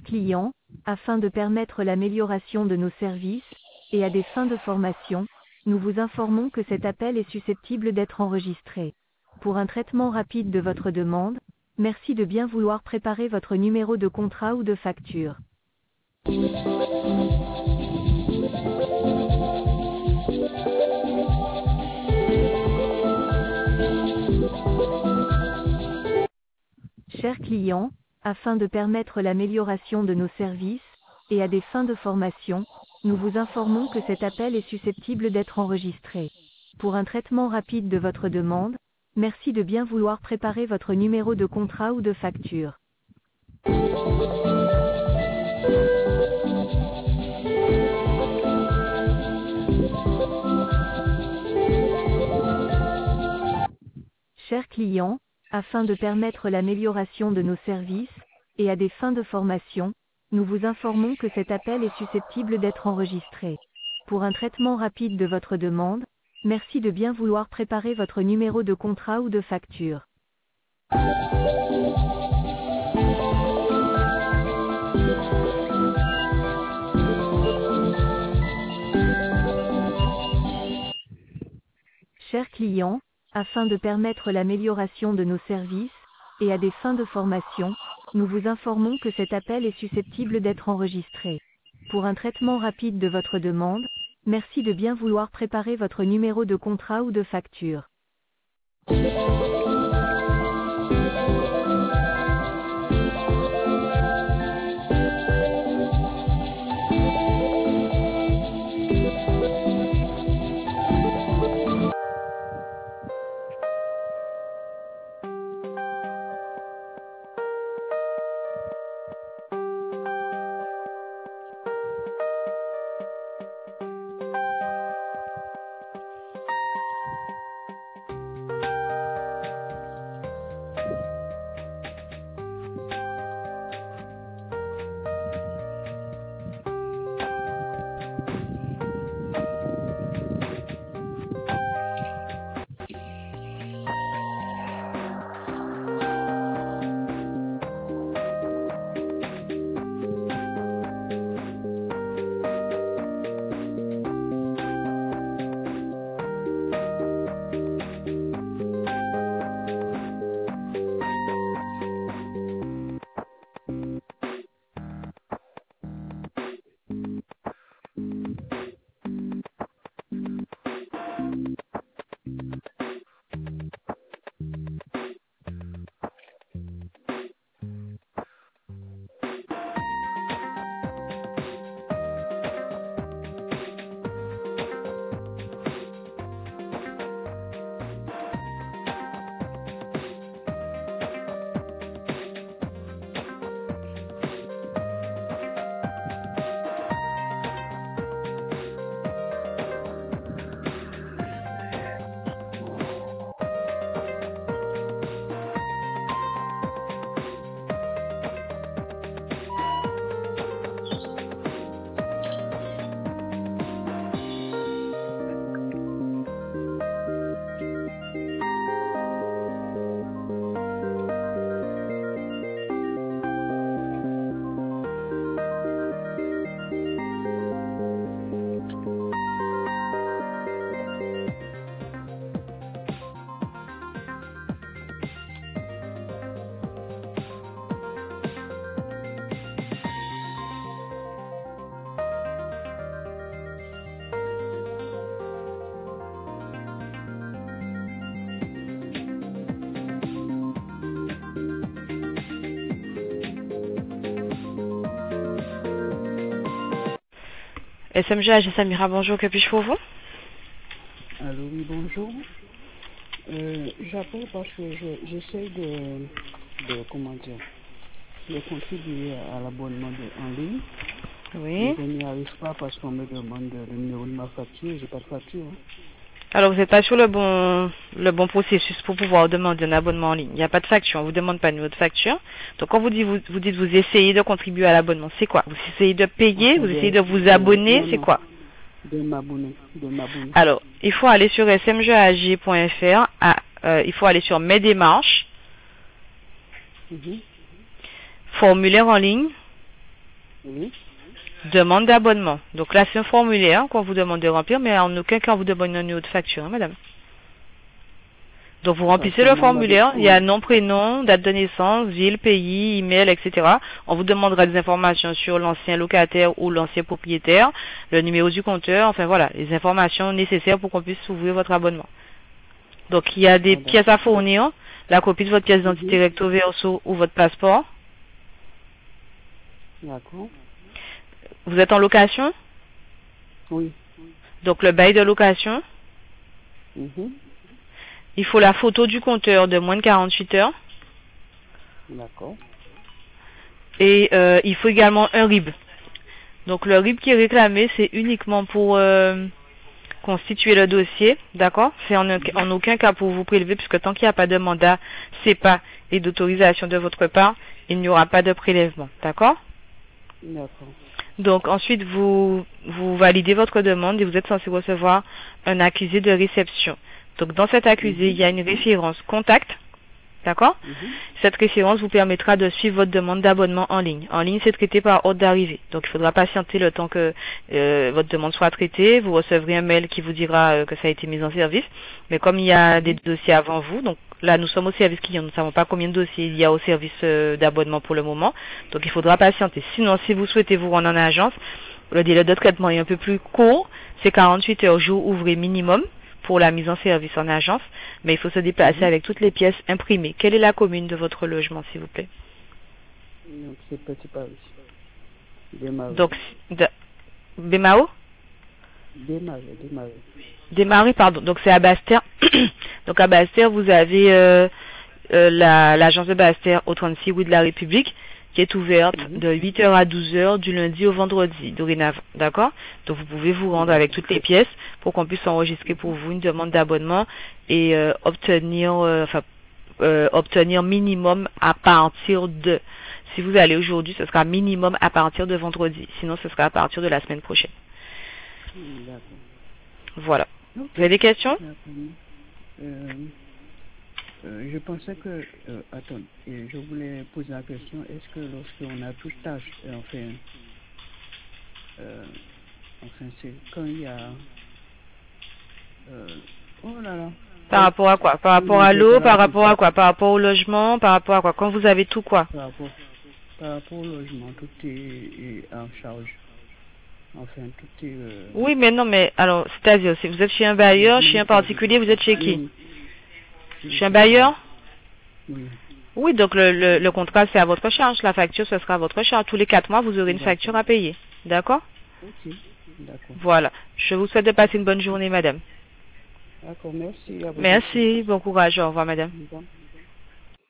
client, afin de permettre l'amélioration de nos services, et à des fins de formation, nous vous informons que cet appel est susceptible d'être enregistré. Pour un traitement rapide de votre demande, merci de bien vouloir préparer votre numéro de contrat ou de facture. Chers clients, afin de permettre l'amélioration de nos services, et à des fins de formation, nous vous informons que cet appel est susceptible d'être enregistré. Pour un traitement rapide de votre demande, merci de bien vouloir préparer votre numéro de contrat ou de facture. Chers clients, afin de permettre l'amélioration de nos services, et à des fins de formation, nous vous informons que cet appel est susceptible d'être enregistré. Pour un traitement rapide de votre demande, merci de bien vouloir préparer votre numéro de contrat ou de facture. Chers clients, afin de permettre l'amélioration de nos services, et à des fins de formation, nous vous informons que cet appel est susceptible d'être enregistré. Pour un traitement rapide de votre demande, merci de bien vouloir préparer votre numéro de contrat ou de facture. SMG AG Samira, bonjour, que puis-je pour vous? Allô, oui, bonjour. J'appelle parce que j'essaie comment dire, de contribuer à l'abonnement en ligne. Oui. Mais je n'y arrive pas parce qu'on me demande le numéro de ma facture, j'ai pas de facture. Alors, vous n'êtes pas sur le bon processus pour pouvoir demander un abonnement en ligne. Il n'y a pas de facture, on ne vous demande pas de numéro de facture. Donc, quand vous dites vous essayez de contribuer à l'abonnement, c'est quoi? Vous essayez de payer, Enfin, vous essayez de vous abonner, c'est quoi? De m'abonner. Alors, il faut aller sur smgag.fr, il faut aller sur mes démarches, formulaire en ligne, Oui. Demande d'abonnement. Donc là, c'est un formulaire qu'on vous demande de remplir, mais en aucun cas on vous demande un numéro de facture, hein, madame. Donc vous remplissez le formulaire, il y a nom, prénom, date de naissance, ville, pays, email, etc. On vous demandera des informations sur l'ancien locataire ou l'ancien propriétaire, le numéro du compteur, enfin voilà, les informations nécessaires pour qu'on puisse ouvrir votre abonnement. Donc il y a des pièces à fournir, la copie de votre pièce d'identité recto verso ou votre passeport. D'accord. Vous êtes en location? Oui. Donc le bail de location. Il faut la photo du compteur de moins de 48 heures. D'accord. Et il faut également un RIB. Donc le RIB qui est réclamé, c'est uniquement pour constituer le dossier, d'accord? C'est en aucun cas pour vous prélever, puisque tant qu'il n'y a pas de mandat CEPA et d'autorisation de votre part, il n'y aura pas de prélèvement, d'accord? D'accord. Donc ensuite, vous validez votre demande et vous êtes censé recevoir un accusé de réception. Donc dans cet accusé, il y a une référence contact, d'accord? Cette référence vous permettra de suivre votre demande d'abonnement en ligne. En ligne, c'est traité par ordre d'arrivée. Donc il faudra patienter le temps que votre demande soit traitée. Vous recevrez un mail qui vous dira que ça a été mis en service. Mais comme il y a des dossiers avant vous, donc là nous sommes au service client, nous ne savons pas combien de dossiers il y a au service d'abonnement pour le moment. Donc il faudra patienter. Sinon, si vous souhaitez vous rendre en agence, le délai de traitement est un peu plus court. C'est 48 heures jour ouvré minimum pour la mise en service en agence, mais il faut se déplacer avec toutes les pièces imprimées. Quelle est la commune de votre logement, s'il vous plaît? Donc c'est Petit Paris. Démarrer. Donc, Bémao? Démarrer, pardon. Donc c'est à Basse-Terre. Donc à Basse-Terre, vous avez l'agence de Basse-Terre au 36 rue de la République, qui est ouverte de 8h à 12h du lundi au vendredi, dorénavant, d'accord? Donc vous pouvez vous rendre avec toutes les pièces pour qu'on puisse enregistrer pour vous une demande d'abonnement et obtenir minimum à partir de, si vous allez aujourd'hui, ce sera minimum à partir de vendredi, sinon ce sera à partir de la semaine prochaine. Voilà. Vous avez des questions? Je pensais que, attends, je voulais poser la question, est-ce que lorsqu'on a tout stage, c'est quand il y a, oh là là. Par rapport à quoi? Par rapport à l'eau, par rapport à quoi? Par rapport au logement, par rapport à quoi? Quand vous avez tout quoi? Par rapport au logement, tout est en charge. Enfin, tout est... Oui, mais non, mais alors, c'est-à-dire, si vous êtes chez un bailleur, chez un particulier, vous êtes chez qui? Chez un bailleur? Oui. Oui, donc le contrat, c'est à votre charge. La facture, ce sera à votre charge. Tous les 4 mois, vous aurez une facture à payer. D'accord? Ok, d'accord. Voilà. Je vous souhaite de passer une bonne journée, madame. D'accord, merci. Merci, bon courage. Au revoir, madame. Au revoir.